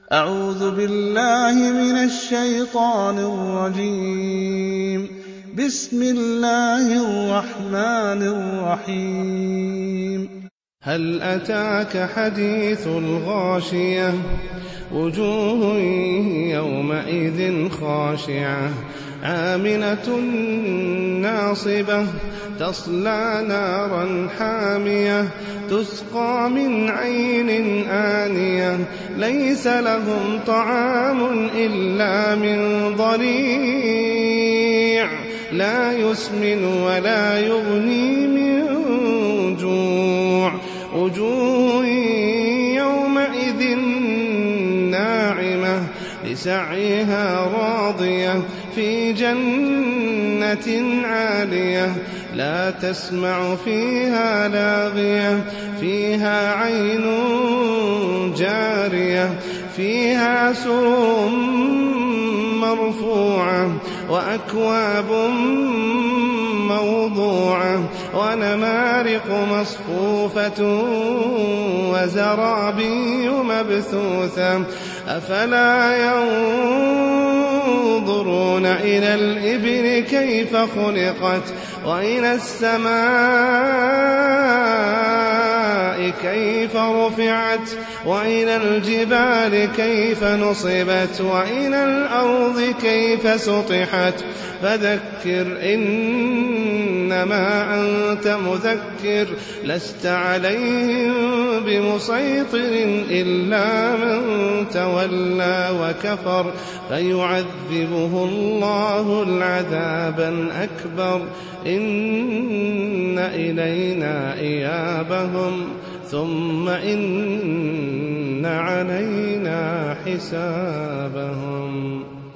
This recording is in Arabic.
أعوذ بالله من الشيطان الرجيم. بسم الله الرحمن الرحيم. هل أتاك حديث الغاشية وجوه يومئذ خاشعة عاملة ناصبة تصلى نارا حامية تسقى من عين آنية ليس لهم طعام إلا من ضريع لا يسمن ولا يغني من جوع وجوه يومئذ ناعمة لسعيها راضية في جنة عالية لا تسمع فيها لاغية فيها عين جارية فيها سرر مرفوعة وأكواب موضوعة ونمارق مصفوفة وزرابي مبثوثة أفلا ينظرون إلى الإبل كيف خلقت وإلى السماء كيف رفعت وإلى الجبال كيف نصبت وإلى الأرض كيف سطحت فذكر إنما أنت مذكر لست عليهم بمسيطر إلا من تولى وكفر فيعذبه الله العذاب الأكبر إن إلينا إيابهم ثم إن علينا حسابهم.